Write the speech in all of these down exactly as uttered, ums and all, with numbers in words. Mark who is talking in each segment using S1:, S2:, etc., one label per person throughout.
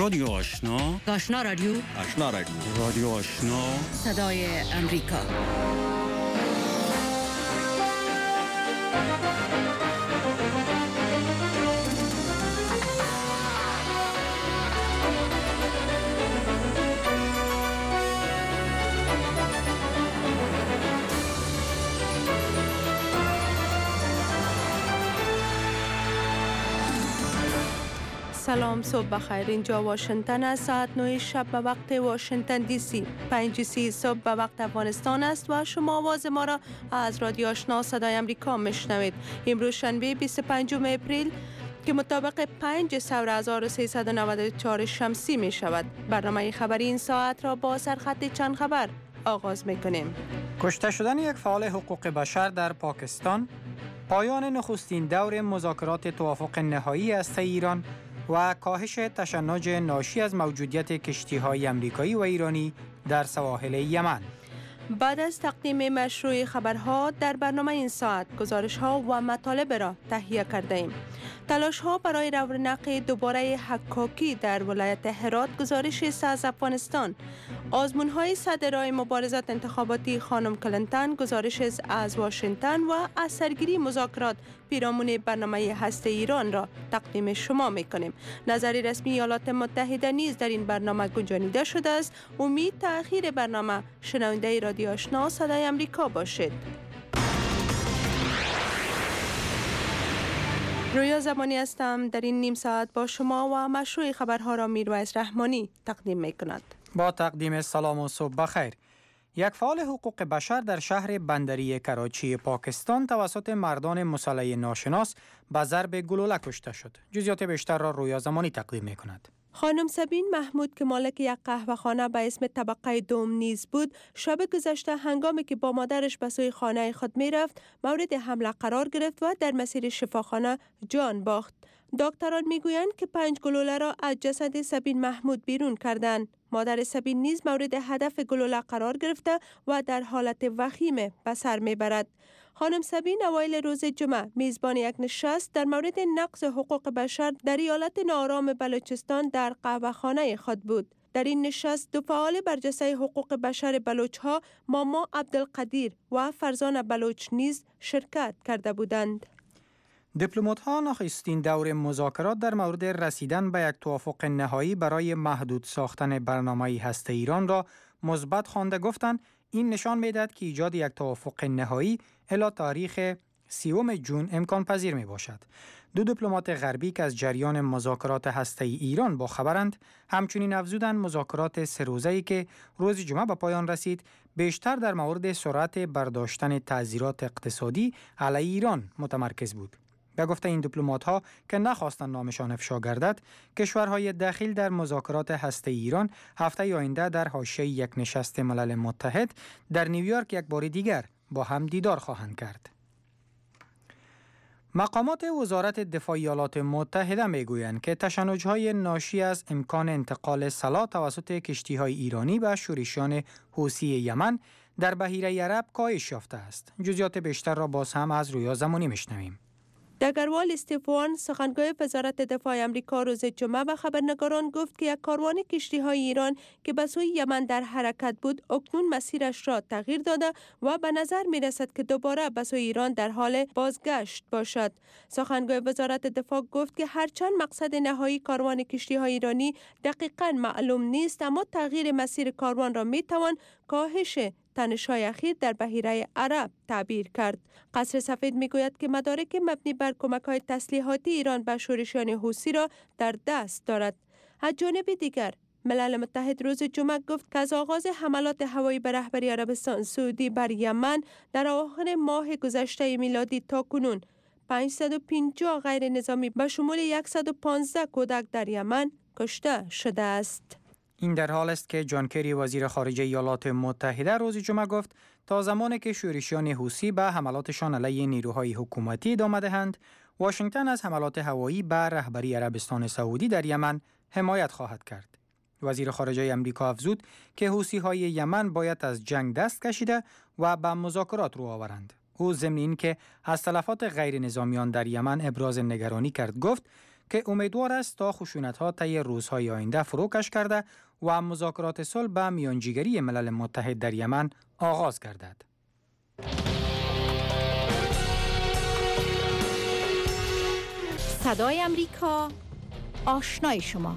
S1: رادیو آشنا،
S2: آشنا رادیو
S3: آشنا رادیو
S1: رادیو آشنا،
S2: صدای امریکا.
S4: سلام، صبح بخیر. اینجا واشنگتن است. ساعت نه شب به وقت واشنگتن دی سی، پنج سی صبح به وقت افغانستان است و شما آواز ما را از رادیو آشنا صدای امریکا میشنوید. امروز شنبه بیست و پنجم اپریل که مطابق پنج سور هزار و سیصد و نود و چهار شمسی می شود. برنامه خبری این ساعت را با سرخط چند خبر آغاز می کنیم.
S5: کشته شدن یک فعال حقوق بشر در پاکستان، پایان نخستین دور مذاکرات توافق نهایی هسته ایران و کاهش تشنج ناشی از موجودیت کشتی‌های آمریکایی و ایرانی در سواحل یمن. بعد از تقدیم مشروع خبرها در برنامه این ساعت گزارش‌ها و مطالب را تهیه کرده ایم. تلاش‌ها برای رونق دوباره حکاکی در ولایت هرات گزارش است از افغانستان. آزمون‌های صدرای مبارزات انتخاباتی خانم کلینتون گزارش است از واشنگتن و از سرگیری مذاکرات پیرامون برنامه هسته ایران را تقدیم شما می‌کنیم. نظر رسمی ایالات متحده نیز در این برنامه گنجانیده شده است. امید تأخیر برنامه شنونده رادیو آشنا صدای امریکا باشید. رویا زمانی هستم. در این نیم ساعت با شما و مشروع خبرها را میرویس رحمانی تقدیم می کند. با تقدیم سلام و صبح بخیر. یک فعال حقوق بشر در شهر بندری کراچی پاکستان توسط مردان مسلح ناشناس به ضرب گلوله کشته شد. جزئیات بیشتر را رویا زمانی تقدیم می کند.
S4: خانم سبین محمود که مالک یک قهوه‌خانه به اسم طبقه دوم نیز بود، شب گذشته هنگامی که با مادرش به سوی خانه خود می رفت مورد حمله قرار گرفت و در مسیر شفاخانه جان باخت. دکتران می گویند که پنج گلوله را از جسد سبین محمود بیرون کردند. مادر سبین نیز مورد هدف گلوله قرار گرفته و در حالت وخیم به سر می برد. خانم سبین اوایل روز جمعه میزبان یک نشست در مورد نقض حقوق بشر در ایالت ناآرام بلوچستان در قهوه‌خانه خود بود. در این نشست دو فعال برجسته حقوق بشر بلوچ‌ها ماما عبدالقدیر و فرزان بلوچ نیز شرکت کرده بودند.
S5: دیپلمات‌ها نخستین دور مذاکرات در مورد رسیدن به یک توافق نهایی برای محدود ساختن برنامه هسته ایران را مثبت خوانده. گفتند این نشان می‌دهد که ایجاد یک توافق نهایی الی تاریخ سیوم جون امکان پذیر می باشد. دو دیپلمات غربی که از جریان مذاکرات هسته‌ای ایران با خبرند همچنین افزودند مذاکرات سه روزه‌ای که روز جمعه به پایان رسید بیشتر در مورد سرعت برداشتن تعزیرات اقتصادی علیه ایران متمرکز بود. به گفته این دیپلمات‌ها که نخواستند نامشان افشا گردد، کشورهای دخیل در مذاکرات هسته ایران هفته آینده در حاشیه یک نشست ملل متحد در نیویورک یک بار دیگر با هم دیدار خواهند کرد. مقامات وزارت دفاع ایالات متحده میگویند که تشنج‌های ناشی از امکان انتقال سلاح توسط کشتی‌های ایرانی به شورشیان حوثی یمن در بحیره عرب کاهش یافته است. جزئیات بیشتر را باز هم از رویا زمانی میشنویم.
S4: دگروال استیفوان سخنگوی وزارت دفاع آمریکا روز جمعه به خبرنگاران گفت که یک کاروان کشتی‌های ایران که به سوی یمن در حرکت بود اکنون مسیرش را تغییر داده و به نظر می رسد که دوباره به سوی ایران در حال بازگشت باشد. سخنگوی وزارت دفاع گفت که هرچند مقصد نهایی کاروان کشتی‌های ایرانی دقیقاً معلوم نیست، اما تغییر مسیر کاروان را می توان کاهش تنش‌های اخیر در بحیره عرب تعبیر کرد. قصر سفید میگوید که مدارک مبنی بر کمک‌های تسلیحاتی ایران به شورشیان حوثی را در دست دارد. از جانب دیگر ملل متحد روز جمعه گفت که از آغاز حملات هوایی به رهبری عربستان سعودی بر یمن در آخر ماه گذشته میلادی تا کنون پانصد و پنجاه غیر نظامی به شمول صد و پانزده کودک در یمن کشته شده است.
S5: این در حال است که جان کری وزیر خارجه ایالات متحده روز جمعه گفت تا زمانی که شورشیان حوثی به حملاتشان علیه نیروهای حکومتی ادامه دهند، واشنگتن از حملات هوایی به رهبری عربستان سعودی در یمن حمایت خواهد کرد. وزیر خارجه آمریکا افزود که حوثی‌های یمن باید از جنگ دست کشیده و به مذاکرات رو آورند. او ضمن این که از تلفات غیر نظامیان در یمن ابراز نگرانی کرد گفت که امیدوار است تا خشونت‌ها طی روزهای آینده فروکش کرده و مذاکرات صلح به میانجیگری ملل متحد در یمن آغاز گردد.
S2: صدای امریکا، آشنای شما.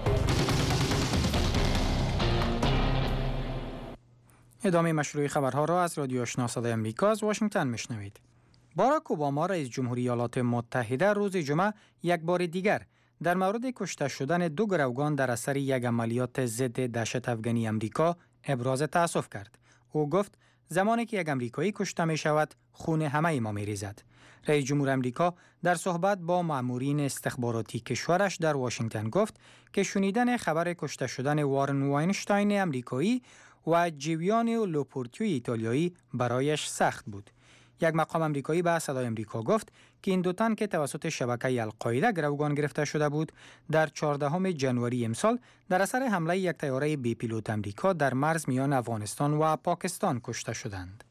S5: ادامه مشروع خبرها را از رادیو آشنا صدای امریکا از واشنگتن میشنوید. باراک اوباما رئیس جمهوری ایالات متحده روز جمعه یک بار دیگر در مورد کشته شدن دو گروگان در اثر یک عملیات ضد دهشت افغانی امریکا ابراز تأسف کرد. او گفت زمانی که یک امریکایی کشته می شود خون همه ما می ریزد. رئیس جمهور امریکا در صحبت با مامورین استخباراتی کشورش در واشنگتن گفت که شنیدن خبر کشته شدن وارن واینشتاین امریکایی و جیویانی لوپورتیو ایتالیایی برایش سخت بود. یک مقام امریکایی به صدای امریکا گفت که این دو تن که توسط شبکه القاعده گروگان گرفته شده بود در چهاردهم ژانویه امسال در اثر حمله یک طیاره بی پیلوت امریکا در مرز میان افغانستان و پاکستان کشته شدند.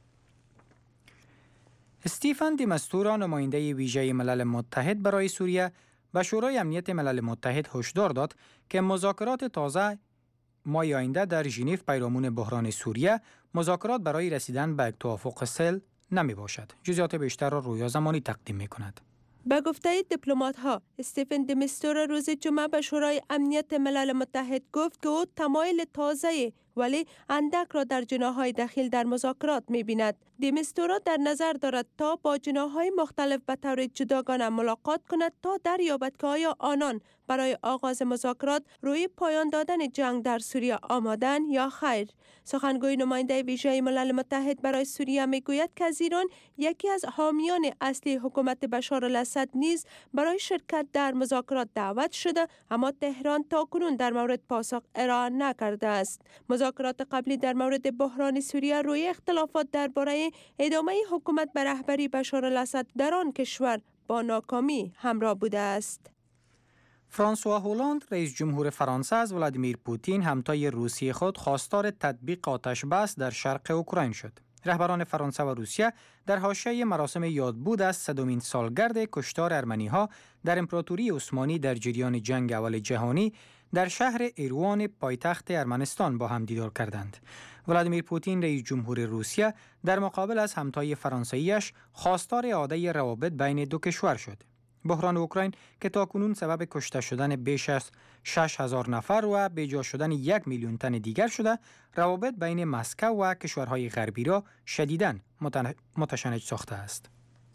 S5: استیفن دی مستورا نماینده ویژه ملل متحد برای سوریه به شورای امنیت ملل متحد هشدار داد که مذاکرات تازه ماه آینده در ژنو پیرامون بحران سوریه مذاکرات برای رسیدن به توافق صلح نمی باشد. جزئیات بیشتر را رویا زمانی تقدیم می کند.
S4: به گفته دیپلمات ها، استیفن دی مستورا روز جمعه به شورای امنیت ملل متحد گفت که او تمایل تازه ولی اندک را در جناح‌های داخل در مذاکرات می‌بیند. دی مستورا در نظر دارد تا با جناح‌های مختلف به طور جداگانه ملاقات کند تا دریابد که آیا آنان برای آغاز مذاکرات روی پایان دادن جنگ در سوریه آمادن یا خیر. سخنگوی نماینده ویژه ملل متحد برای سوریه میگوید که از ایران یکی از حامیان اصلی حکومت بشار الاسد نیز برای شرکت در مذاکرات دعوت شده، اما تهران تاکنون در مورد پاسخ ارائه نکرده است. مذاکرات قبلی در مورد بحران سوریه روی اختلافات درباره ادامه حکومت بر رهبری بشار الاسد در آن کشور با ناکامی همراه بوده است.
S5: فرانسوا هولند رئیس جمهور فرانسه از ولادیمیر پوتین همتای روسیه خود خواستار تطبیق آتش بس در شرق اوکراین شد. رهبران فرانسه و روسیه در حاشیه مراسم یادبود از صدمین سالگرد کشتار ارمنی‌ها در امپراتوری عثمانی در جریان جنگ اول جهانی در شهر ایروان پایتخت ارمنستان با هم دیدار کردند. ولادیمیر پوتین رئیس جمهور روسیه در مقابل از همتای فرانسویش خواستار اعاده روابط بین دو کشور شد. بحران اوکراین که تاکنون سبب کشته شدن بیش از شش هزار نفر و بیجا شدن یک میلیون تن دیگر شده، روابط بین مسکو و کشورهای غربی را شدیداً متشنج ساخته است.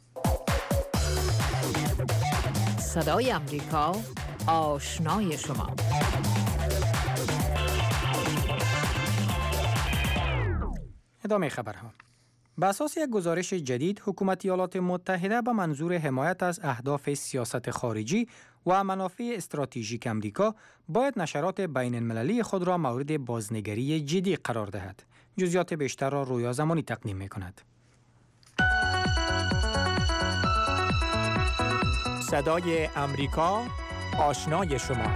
S2: صدای امریکا، آشنای شما.
S5: ادامه خبرها. به اساس یک گزارش جدید، حکومت ایالات متحده به منظور حمایت از اهداف سیاست خارجی و منافع استراتژیک امریکا باید نشرات بین المللی خود را مورد بازنگری جدی قرار دهد. جزئیات بیشتر را رویا زمانی تقدیم می کند.
S1: صدای امریکا، آشنای شما.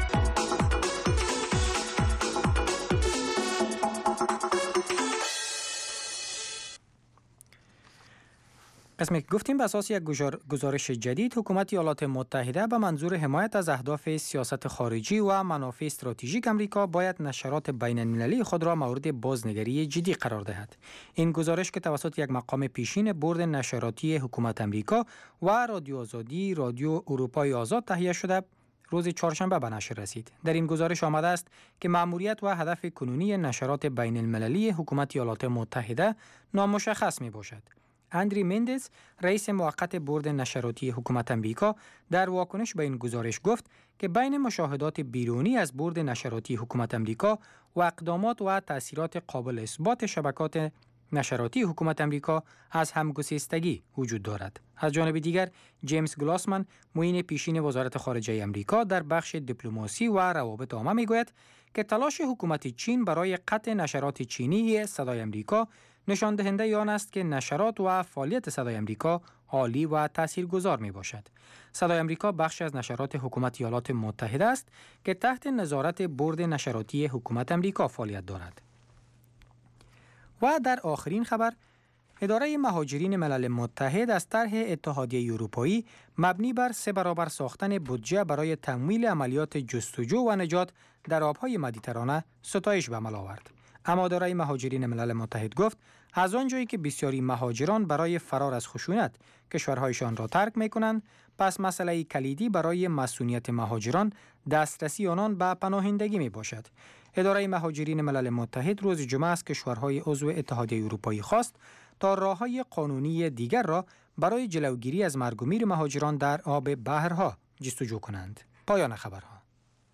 S5: قسمی که گفتیم به اساس یک گزارش جدید، حکومت ایالات متحده به منظور حمایت از اهداف سیاست خارجی و منافع استراتژیک امریکا باید نشرات بین المللی خود را مورد بازنگری جدی قرار دهد. این گزارش که توسط یک مقام پیشین بورد نشراتی حکومت امریکا و رادیو آزادی رادیو اروپای آزاد تهیه شده روز چهارشنبه به نشر رسید. در این گزارش آمده است که مأموریت و هدف کنونی نشرات بین المللی حکومت ایالات متحده نامشخص می باشد. اندری مندز، رئیس موقت بورد نشراتی حکومت امریکا، در واکنش به این گزارش گفت که بین مشاهدات بیرونی از بورد نشراتی حکومت امریکا و اقدامات و تأثیرات قابل اثبات شبکات نشراتی حکومت امریکا از همگسیستگی وجود دارد. از جانب دیگر، جیمز گلاسمن، معین پیشین وزارت خارجه امریکا، در بخش دیپلماسی و روابط عامه میگوید که تلاش حکومت چین برای قطع نشرات چینی صدای امریکا نشان دهنده آن است که نشرات و فعالیت صدای امریکا عالی و تاثیرگذار می باشد. صدای امریکا بخش از نشرات حکومت ایالات متحده است که تحت نظارت بورد نشراتی حکومت امریکا فعالیت دارد. و در آخرین خبر، اداره مهاجرین ملل متحد از طرح اتحادیه اروپایی مبنی بر سه برابر ساختن بودجه برای تمویل عملیات جستجو و نجات در آبهای مدیترانه ستایش به عمل آورد. اما اداره مهاجرین ملل متحد گفت از آنجایی که بسیاری مهاجران برای فرار از خشونت کشورهایشان را ترک می‌کنند، پس مسئله کلیدی برای مسئولیت مهاجران دسترسی آنان به پناهندگی میباشد. اداره مهاجرین ملل متحد روز جمعه از کشورهای عضو اتحادیه اروپایی خواست تا راه‌های قانونی دیگر را برای جلوگیری از مرگ و میر مهاجران در آب بحرها جستجو کنند. پایان خبرها.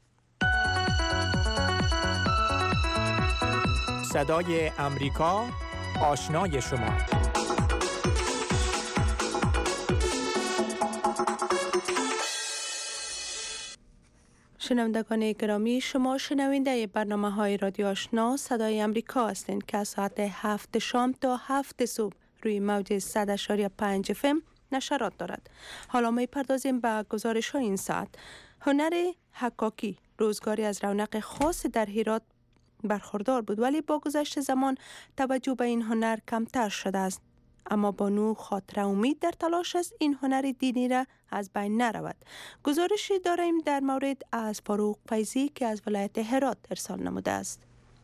S1: صدای امریکا، آشنای شما.
S4: شنوندگان گرامی، شما شنونده برنامه های رادیو آشنا صدای امریکا هستند که از ساعت هفت شام تا هفت صبح روی موج صد و پنج اف ام نشرات دارد. حالا می پردازیم به گزارش های این ساعت. هنر حکاکی روزگاری از رونق خاص در هرات برخوردار بود، ولی با گذشت زمان توجه به این هنر کمتر شده است. اما بانو خاطر امید در تلاش است این هنر دینی را از بین نرود. گزارشی داریم در مورد از فاروق فیضی که از ولایت هرات ارسال نموده است.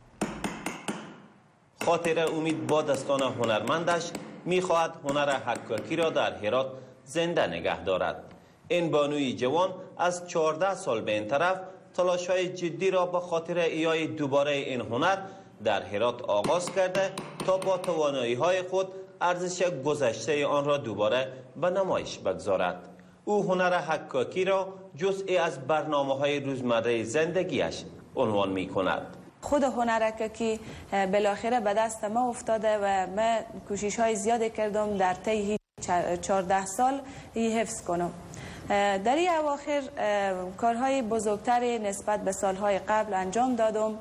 S3: خاطر امید با دستان هنرمندش می‌خواهد هنر حکاکی را در هرات زنده نگه دارد. این بانوی جوان از چهارده سال به این طرف تلاش‌های جدی را به خاطر ایای دوباره این هنر در هرات آغاز کرده تا با توانایی‌های خود ارزش گذشته آن را دوباره به نمایش بگذارد. او هنر حکاکی را جزئی از برنامه‌های روزمره زندگیش عنوان می‌کند.
S6: خود هنر حکاکی بالاخره به دست ما افتاده و من کوشش‌های زیادی کردم در طی چهارده سال حفظ کنم. در این اواخر کارهای بزرگتری نسبت به سالهای قبل انجام دادم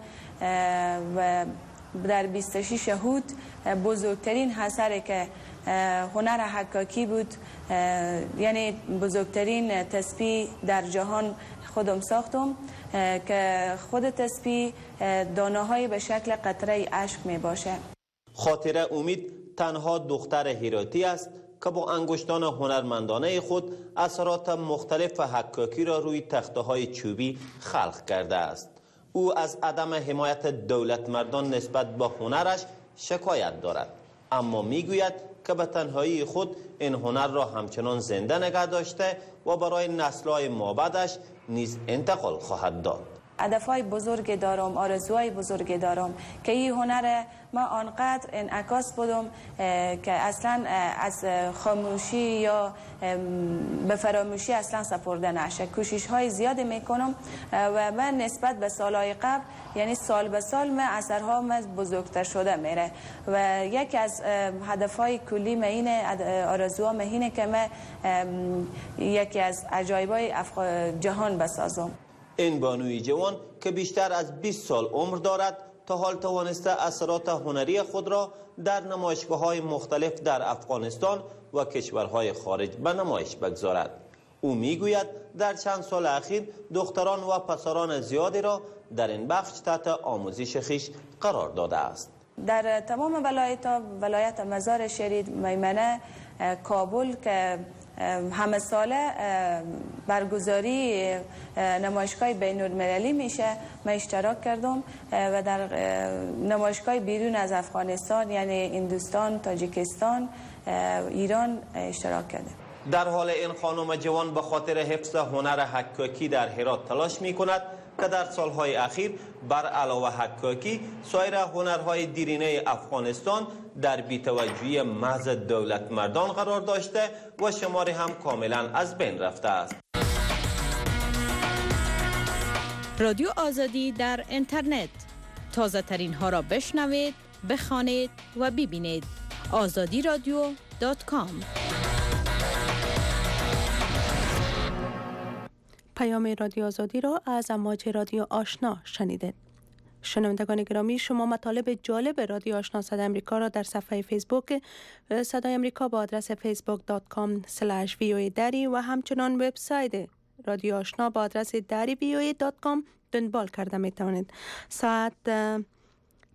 S6: و در بیست و شش هود بزرگترین اثری که هنر حکاکی بود، یعنی بزرگترین تسبیح در جهان خودم ساختم که خود تسبیح دانه‌های به شکل قطره اشک می باشه.
S3: خاطر امید تنها دختر هراتی است که با انگشتان هنرمندانه خود اثرات مختلف حکاکی را روی تخته‌های چوبی خلق کرده است. او از عدم حمایت دولت مردان نسبت به هنرش شکایت دارد، اما میگوید که به تنهایی خود این هنر را همچنان زنده نگه داشته و برای نسل‌های مابعدش نیز انتقال خواهد داد.
S6: هدف‌های بزرگ دارم، آرزوهای بزرگ دارم که این هنر ما آنقدر انعکاس بودم که اصلا از خاموشی یا به فراموشی اصلا سپرده نشه. کوشش‌های زیادی میکنم و من نسبت به سالهای قبل، یعنی سال به سال من اثرها من بزرگتر شده میره و یکی از هدف‌های کلی من اینه، آرزوام اینه که من یکی از عجایب‌های جهان بسازم.
S3: این بانوی جوان که بیشتر از بیست سال عمر دارد تا حال توانسته اثرات هنری خود را در نمایشگاه‌های مختلف در افغانستان و کشورهای خارج به نمایش بگذارد. او میگوید در چند سال اخیر دختران و پسران زیادی را در این بخش تحت آموزش خویش قرار داده است.
S6: در تمام ولایت‌ها، ولایت مزار شریف، میمنه، کابل که همه ساله برگزاری نمایشگاه بین المللی میشه، من اشتراک کردم و در نمایشگاه بیرون از افغانستان یعنی هندوستان، تاجیکستان، ایران اشتراک کردم.
S3: در حال این خانم جوان به خاطر حفظ هنر حکاکی در هرات تلاش می کند که در سالهای اخیر بر علاوه حکاکی سایر هنرهای دیرینه افغانستان در بی‌توجهی محض دولت مردان قرار داشته و شماری هم کاملا از بین رفته است.
S2: رادیو آزادی در اینترنت، تازه ترین ها را بشنوید، بخوانید و ببینید. آزادی رادیو دات کام.
S4: پیام رادیو آزادی را از امواج رادیو آشنا شنیدید. شنوندگان گرامی، شما مطالب جالب رادیو آشنا صدای امریکا را در صفحه فیسبوک صدای امریکا با آدرس فیسبوک دات کام اسلش وی او ای دری و همچنان وبسایت رادیو آشنا با آدرس دری وی او ای دات کام دنبال کرده می توانید. ساعت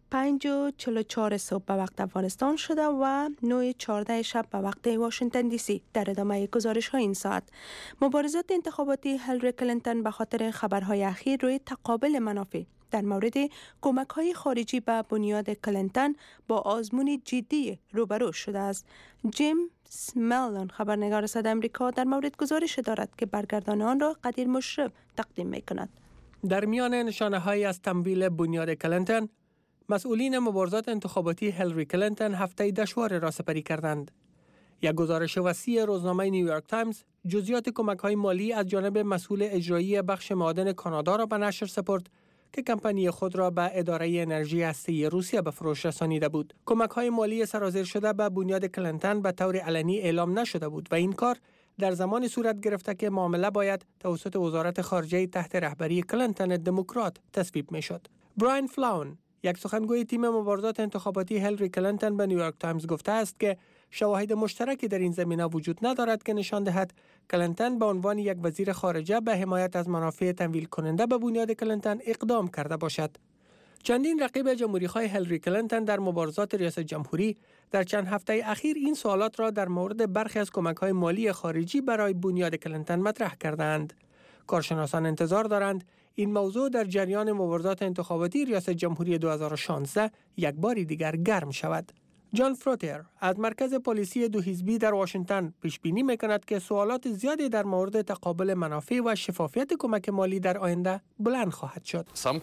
S4: پنج و چهل و چهار صبح به وقت افغانستان شده و نه و چهارده شب به وقت واشنگتن دی سی. در ادامه گزارش های این ساعت، مبارزات انتخاباتی هیلاری کلینتون به خاطر خبرهای اخیر روی تقابل منافع در مورد کمک های خارجی به بنیاد کلینتون با آزمون جدی روبرو شده است. جیم ملون خبرنگار صدای آمریکا در مورد گزارش دارد که برگردان آن را قدیر مشرف تقدیم می کند.
S5: در میان نشانه هایی از تمویل بنیاد کلینتون، مسئولین مبارزات انتخاباتی هیلاری کلینتون هفته دشوار را سپری کردند. یک گزارش وسیع روزنامه نیویورک تایمز جزئیات کمک‌های مالی از جانب مسئول اجرایی بخش معادن کانادا را به نشر سپرد که کمپانی خود را به اداره انرژی هسته‌ای روسیه به فروش رسانیده بود. کمک‌های مالی سرازیر شده به بنیاد کلینتون به طور علنی اعلام نشده بود و این کار در زمان صورت گرفته که معامله باید توسط وزارت خارجه تحت رهبری کلینتون دموکرات تصویب می‌شد. براین فلاون، یک سخنگوی تیم مبارزات انتخاباتی هیلاری کلینتون به نیویورک تایمز گفته است که شواهد مشترکی در این زمینه وجود ندارد که نشان دهد کلینتون به عنوان یک وزیر خارجه به حمایت از منافع تمویل کننده به بنیاد کلینتون اقدام کرده باشد. چندین رقیب جمهوری‌خواه هیلاری کلینتون در مبارزات ریاست جمهوری در چند هفته اخیر این سوالات را در مورد برخی از کمک‌های مالی خارجی برای بنیاد کلینتون مطرح کردند. کارشناسان انتظار دارند این موضوع در جریان مبارزات انتخاباتی ریاست جمهوری دو هزار و شانزده یک بار دیگر گرم شود. جان فروتر از مرکز پلیسی دو حزبی در واشنگتن پیش بینی می‌کند که سوالات زیادی در مورد تقابل منافع و شفافیت کمک مالی در آینده بلند خواهد شد.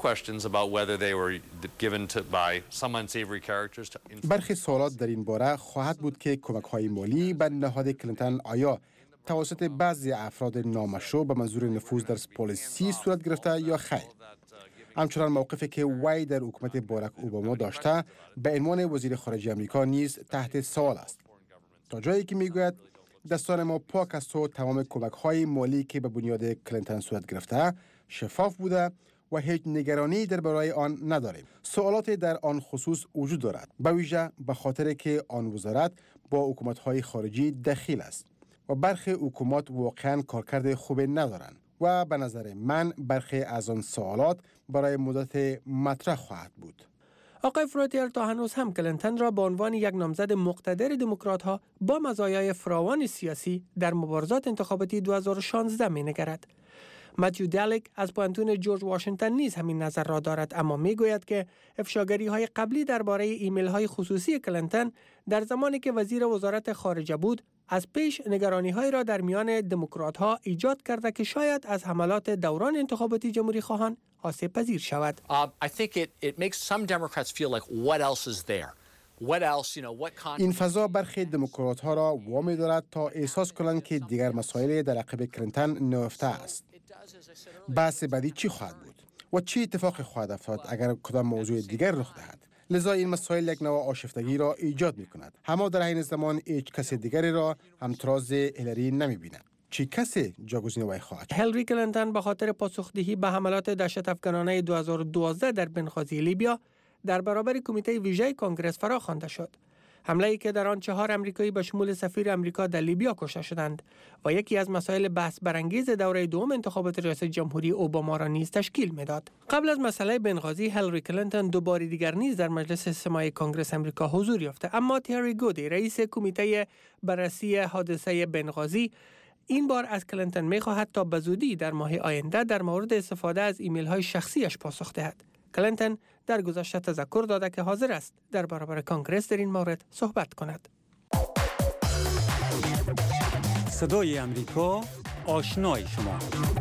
S7: برخی سوالات در این باره خواهد بود که کمک‌های مالی به نهاد کلینتون آیا توسط بعضی افراد نامشروع به منظور نفوذ در پلیسی صورت گرفته یا خیر. همچنان موقفی که وی در حکومت باراک اوباما داشته به عنوان وزیر خارجه آمریکا نیز تحت سوال است. تا جایی که میگوید دستان ما پاک است و تمام کمک‌های مالی که به بنیاد کلینتون صورت گرفته شفاف بوده و هیچ نگرانی درباره آن نداریم. سوالات در آن خصوص وجود دارد، به ویژه به خاطر که آن وزارت با حکومت‌های خارجی دخیل است و برخی حکومات واقعاً کارکرد خوبی ندارند و به نظر من برخی از آن سوالات برای مدت مطرح خواهد بود.
S5: آقای فروتر تا هنوز هم کلینتون را به عنوان یک نامزد مقتدر دموکرات‌ها با مزایای فراوان سیاسی در مبارزات انتخاباتی دو هزار و شانزده می‌نگرد. متیو دالیک از پوانتون جورج واشنگتن نیز همین نظر را دارد، اما میگوید که افشاگری‌های قبلی درباره ایمیل‌های خصوصی کلینتون در زمانی که وزیر وزارت خارجه بود از پیش نگرانی‌های را در میان دموکرات‌ها ایجاد کرده که شاید از حملات دوران انتخاباتی جمهوری خواهان آسیب پذیر شود.
S7: این فضا برخی دموکرات‌ها را وامی دارد تا احساس کنند که دیگر مسائل در عقب کلینتون نهفته است. بحث بعدی چی خواهد بود و چی اتفاقی خواهد افتاد اگر کدام موضوع دیگر رخ دهد؟ لذا این مسائل یک نوع آشفتگی را ایجاد می کند. اما در این زمان هیچ کس دیگری را همتراز هیلاری نمی بیند. چی کسی جاگزین وی خواهد؟
S5: هیلاری کلینتون به خاطر پاسخدهی به حملات دهشت افکنانه دو هزار و دوازده در بنغازی لیبیا در برابر کمیته ویژه کنگره فراخوانده شد. حمله‌ای که در آن چهار امریکایی به شمول سفیر امریکا در لیبیا کشته شدند و یکی از مسائل بحث برانگیز دوره دوم انتخابات ریاست جمهوری اوباما را نیز تشکیل می‌داد. قبل از مسئله بنغازی هیلاری کلینتون دو بار دیگر نیز در مجلس سماعی کنگره امریکا حضور یافته، اما تری گودی رئیس کمیته بررسی حادثه بنغازی این بار از کلینتون می‌خواهد تا بزودی در ماه آینده در مورد استفاده از ایمیل‌های شخصیش پاسخ دهد. کلینتون در گذشته تذکر داده که حاضر است در برابر کنگره در این مورد صحبت کند.
S8: صدای امریکا، آشنای شما.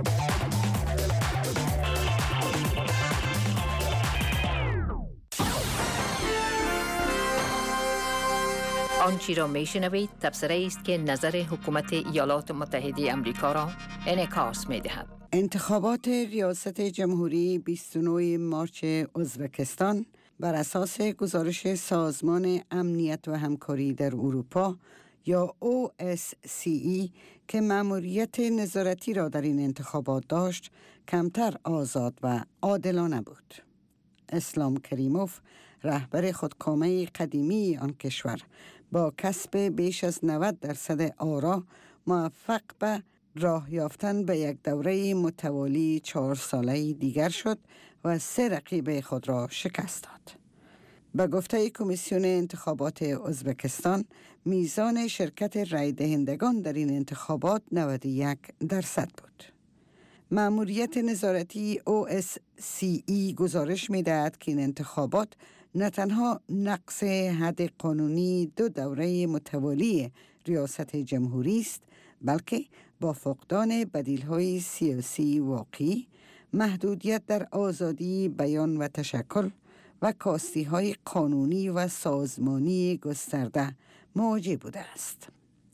S9: آنچه را میشنوید تبصره است که نظر حکومت ایالات متحده امریکا را انعکاس می‌دهد.
S10: انتخابات ریاست جمهوری بیست و نه مارس ازبکستان بر اساس گزارش سازمان امنیت و همکاری در اروپا یا او اس سی ای که مأموریت نظارتی را در این انتخابات داشت کمتر آزاد و عادلانه بود. اسلام کریموف رهبر خودکامه قدیمی آن کشور با کسب بیش از نود درصد آرا موفق به راه یافتن به یک دوره متوالی چهار ساله دیگر شد و سه رقیب خود را شکست داد. به گفته کمیسیون انتخابات ازبکستان، میزان شرکت رای دهندگان در این انتخابات نود و یک درصد بود. مأموریت نظارتی او اس سی ای گزارش می‌دهد که این انتخابات نه تنها نقض حد قانونی دو دوره متوالی ریاست جمهوری است، بلکه با فقدان بدیل‌های سیاسی واقعی، محدودیت در آزادی بیان و تشکل و کاستی‌های قانونی و سازمانی گسترده مواجه بوده است.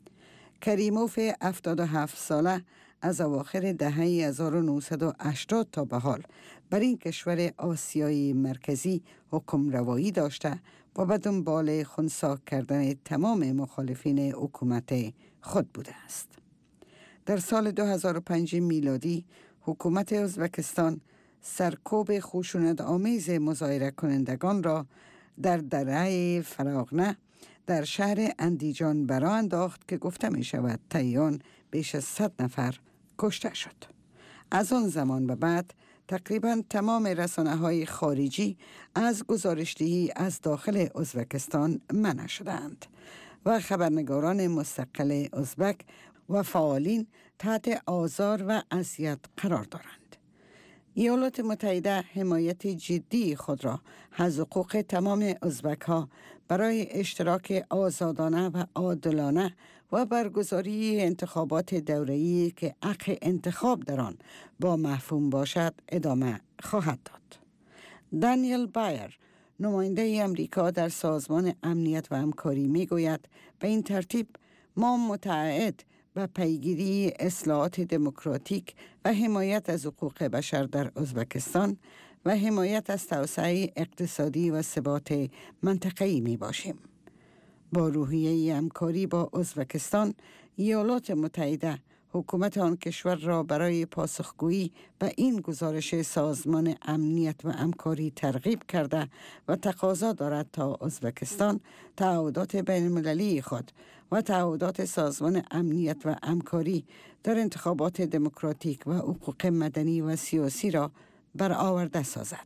S10: کریموف هفتاد و هفت ساله از اواخر دهه هزار و نهصد و هشتاد تا به حال بر این کشور آسیای مرکزی حکم روایی داشته و به دنبال خنثی کردن تمام مخالفین حکومت خود بوده است. در سال دو هزار و پنج میلادی حکومت ازبکستان سرکوب خشونت آمیز مظاهره کنندگان را در دره فراغنه در شهر اندیجان برآ انداخت که گفته می شود طی آن بیش از صد نفر کشته شد. از آن زمان به بعد تقریبا تمام رسانه‌های خارجی از گزارش‌دهی از داخل ازبکستان منع شدند و خبرنگاران مستقل ازبک و فعالین تحت آزار و اذیت قرار دارند. ایالات متحده حمایت جدی خود را از حقوق تمام ازبک ها برای اشتراک آزادانه و عادلانه و برگزاری انتخابات دوره‌ای که حق انتخاب در آن با مفهوم باشد ادامه خواهد داد. دانیل بایر، نماینده امریکا در سازمان امنیت و همکاری می گوید به این ترتیب ما متعهد به پیگیری اصلاحات دموکراتیک و حمایت از حقوق بشر در ازبکستان و حمایت از توسعه اقتصادی و ثبات منطقه‌ای می باشیم. با روحیه همکاری با ازبکستان، ایالات متحده حکومت آن کشور را برای پاسخگویی به این گزارش سازمان امنیت و همکاری ترغیب کرده و تقاضا دارد تا ازبکستان تعهدات بین المللی خود و تعهدات سازمان امنیت و همکاری در انتخابات دموکراتیک و حقوق مدنی و سیاسی را برآورده سازد.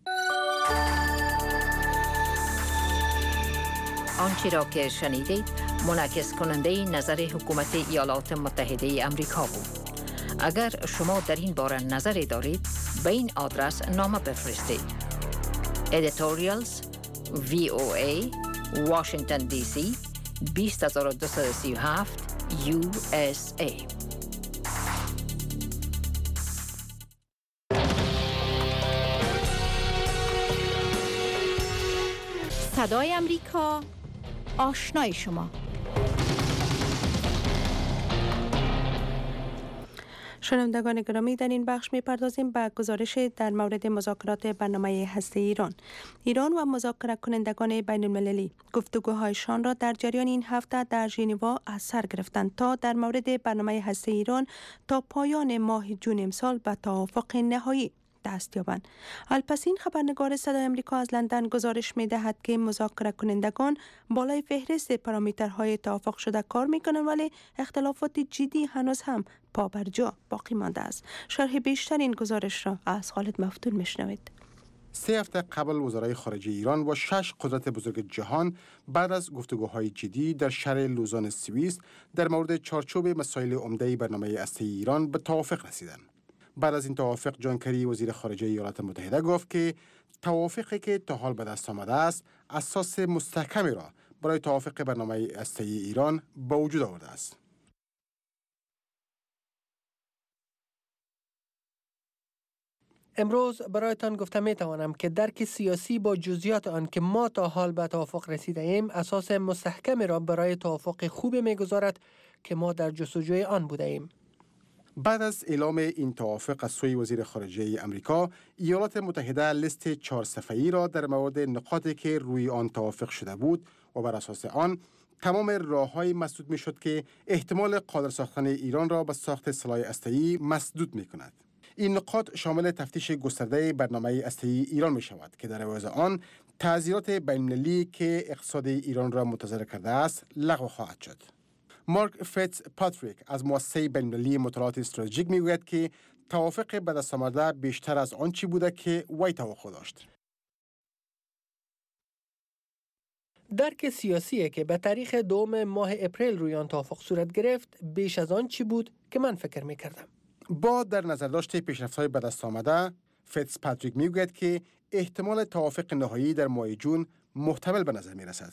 S9: آنچه را که شنیدید منعکس کننده نظر حکومت ایالات متحده امریکا بود. اگر شما در این باره نظری دارید به این آدرس نامه بفرستید. editorials وی او ای Washington دی سی بیست هزار و دویست و سی و هفت یو اس ای.
S2: صدای امریکا، آشنای شما.
S4: شنوندگان گرامی، در این بخش می‌پردازیم به گزارش در مورد مذاکرات برنامه هسته ایران. ایران و مذاکره کنندگان بین المللی گفتگوهایشان را در جریان این هفته در ژنو از سر گرفتند تا در مورد برنامه هسته ایران تا پایان ماه جون امسال به توافق نهایی دست یابند. الپسین خبرنگار صدای امریکا از لندن گزارش می دهد که مذاکره کنندگان بالای فهرست پارامترهای توافق شده کار می کنند، ولی اختلافات جدی هنوز هم پا بر جا باقی مانده است. شرح بیشتر این گزارش را از خالد مفتون می شنوید.
S7: سه هفته قبل وزرای خارجه ایران و شش قدرت بزرگ جهان بعد از گفتگوهای جدی در شهر لوزان سوئیس در مورد چارچوب مسائل عمده برنامه هسته ایران به توافق رسیدند. بعد از این توافق جان کری وزیر خارجه ایالات متحده گفت که توافقی که تا حال به دست آمده است اساس مستحکمی را برای توافق برنامه هسته‌ای ایران به وجود آورده است.
S11: امروز برایتان گفته می توانم که درک سیاسی با جزئیات آن که ما تا حال به توافق رسیده ایم اساس مستحکمی را برای توافق خوب می گذارد که ما در جستجوی آن بوده ایم.
S7: بعد از اعلام این توافق از سوی وزیر خارجه امریکا، ایالات متحده لیست چهار صفحه‌ای را در مورد نقاطی که روی آن توافق شده بود و بر اساس آن تمام راه‌های مسدود می‌شد که احتمال قادر ساختن ایران را به ساخت سلاح هسته‌ای مسدود می‌کند. این نقاط شامل تفتیش گسترده برنامه هسته‌ای ایران می‌شود که در عوض آن تعزیرات بین‌المللی که اقتصاد ایران را متضرر کرده است لغو خواهد شد. مارک فیتز پاتریک از مؤسسه بین‌المللی مطالعات استراتژیک میگوید که توافق به دست آمده بیشتر از آنچه بوده که وی توقع داشت.
S11: درک سیاسی که به تاریخ دوم ماه اپریل روی آن توافق صورت گرفت بیش از آن چی بود که من فکر می‌کردم.
S7: با در نظر داشته پیشرفت‌های به دست آمده، فیتزپاتریک میگوید که احتمال توافق نهایی در ماه جون محتمل به نظر می‌رسد.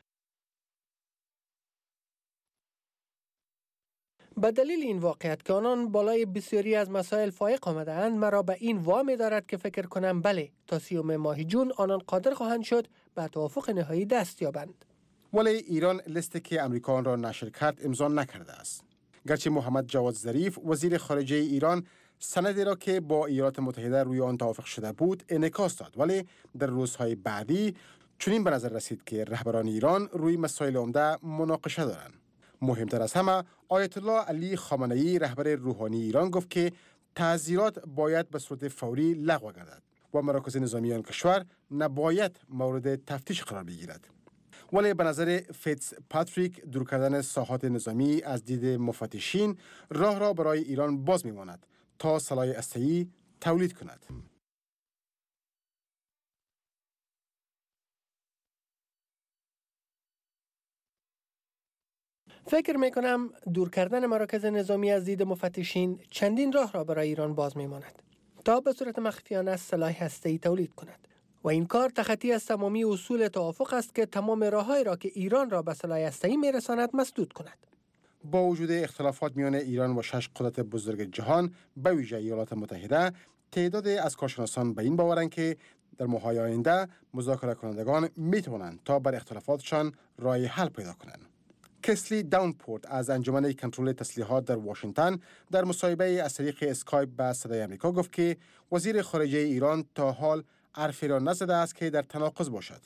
S11: به دلیل این واقعیت که آنان بالای بسیاری از مسائل فائق آمده اند، مرا به این وامی دارد که فکر کنم بله تا سیوم ماه جون آنان قادر خواهند شد به توافق نهایی دست یابند.
S7: ولی ایران لیستی که امریکا آن را نشر کرد امضا نکرده است. گرچه محمد جواد ظریف وزیر خارجه ایران سندی را که با ایالات متحده روی آن توافق شده بود انعکاس داد، ولی در روزهای بعدی چنین به نظر رسید که رهبران ایران روی مسائل عمده مناقشه دارند. مهمتر از همه آیت الله علی خامنه‌ای رهبر روحانی ایران گفت که تعزیرات باید به صورت فوری لغو گردد و مراکز نظامی آن کشور نباید مورد تفتیش قرار بگیرد. ولی به نظر فیتزپاتریک دور کردن ساحات نظامی از دید مفتشین راه را برای ایران باز می‌ماند تا سلاح اسلحه‌ای تولید کند.
S11: فکر میکنم دور کردن مراکز نظامی از دید مفتشین چندین راه را برای ایران باز میماند تا به صورت مخفیانه سلاح هسته‌ای تولید کند و این کار تخطی از تمامی اصول توافق است که تمام راههایی را که ایران را به سلاح هسته‌ای میرساند مسدود کند.
S7: با وجود اختلافات میان ایران و شش قدرت بزرگ جهان به ویژه ایالات متحده، تعدادی از کارشناسان به این باورند که در ماه‌های آینده مذاکره کنندگان میتوانند تا بر اختلافاتشان راه حل پیدا کنند. کسلی داونپورت از انجمن کنترل تسلیحات در واشنگتن در مصاحبه از طریق اسکایپ با صدای آمریکا گفت که وزیر خارجه ایران تا حال حرفی را نزده است که در تناقض باشد.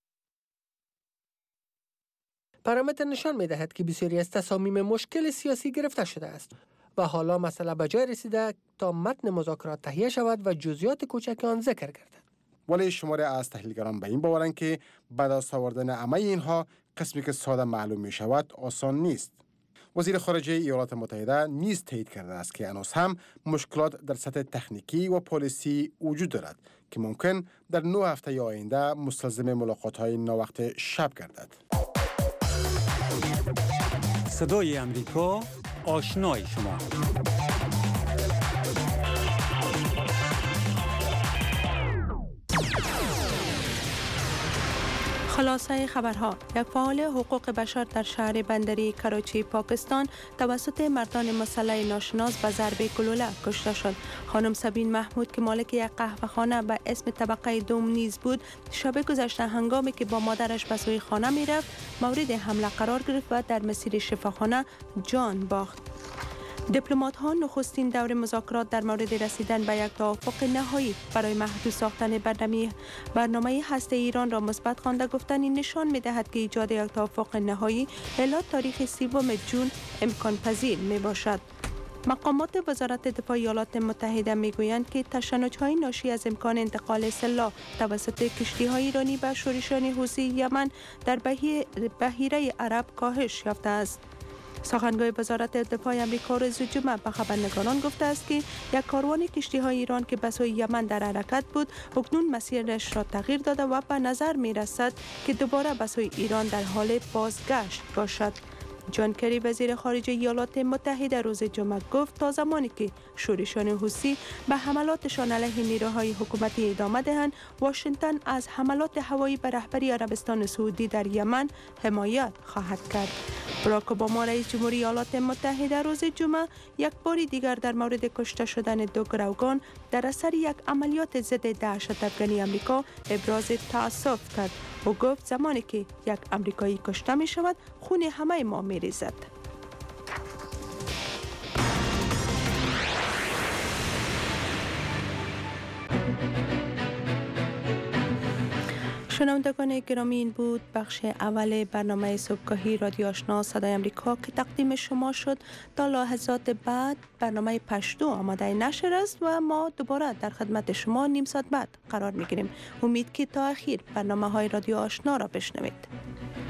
S11: پارامتر نشان می‌دهد که بسیاری از تصامیم مشکل سیاسی گرفته شده است و حالا مسئله به جای رسیده تا متن مذاکرات تهیه شود و جزئیات کوچک آن ذکر گردد.
S7: ولی شماری از تحلیلگران به این باورند که بعد از آوردن همه اینها قسمی که ساده معلوم می شود آسان نیست. وزیر خارجه ایالات متحده نیز تایید کرده است که هنوز هم مشکلات در سطح تکنیکی و پالیسی وجود دارد که ممکن در نه هفته آینده مستلزم ملاقات‌های ناوقت شب گردد.
S8: صدای امریکا، آشنای شما.
S4: خلاصه خبرها: یک فعال حقوق بشر در شهر بندری کراچی پاکستان توسط مردان مسلح ناشناس به ضرب گلوله کشته شد. خانم سبین محمود که مالک یک قهوه‌خانه به اسم طبقه دوم نیز بود، شب گذشته هنگامی که با مادرش به سوی خانه می‌رفت مورد حمله قرار گرفت و در مسیر شفاخانه جان باخت. دیپلمات‌ها نخستین دور مذاکرات در مورد رسیدن به یک توافق نهایی برای محدود ساختن برنامه برنامه هسته ایران را مثبت خوانده گفتند این نشان می‌دهد که ایجاد یک توافق نهایی الی تاریخ سوم جون امکان پذیر میباشد. مقامات وزارت دفاع ایالات متحده میگویند که تشنج‌های ناشی از امکان انتقال سلاح توسط کشتی‌های ایرانی به شورشیان حوثی یمن در بحیره عرب کاهش یافته است. سخنگوی وزارت دفاع آمریکا روز جمعه به خبرنگاران گفته است که یک کاروان کشتی‌های ایران که به سوی یمن در حرکت بود اکنون مسیرش را تغییر داده و به نظر می‌رسد که دوباره به سوی ایران در حال بازگشت باشد. جان کری وزیر خارجه ایالات متحده روز جمعه گفت تا زمانی که شورشیان حوثی به حملاتشان علیه نیروهای حکومتی ادامه دهند، واشنگتن از حملات هوایی به رهبری عربستان سعودی در یمن حمایت خواهد کرد. باراک اوباما رئیس جمهوری ایالات متحده روز جمعه یک بار دیگر در مورد کشته شدن دو گروگان در اثر یک عملیات ضد دهشت‌افکنی آمریکا ابراز تأسف کرد و گفت زمانی که یک آمریکایی کشته می شود خون همه ما می ریزد. شنوندگان گرامی، این بود بخش اول برنامه صبحگاهی رادیو آشنا صدای امریکا که تقدیم شما شد. تا لحظات بعد برنامه پشتو آماده نشر است و ما دوباره در خدمت شما نیم ساعت بعد قرار می گیریم. امید که تا اخیر برنامه های رادیو آشنا را بشنوید.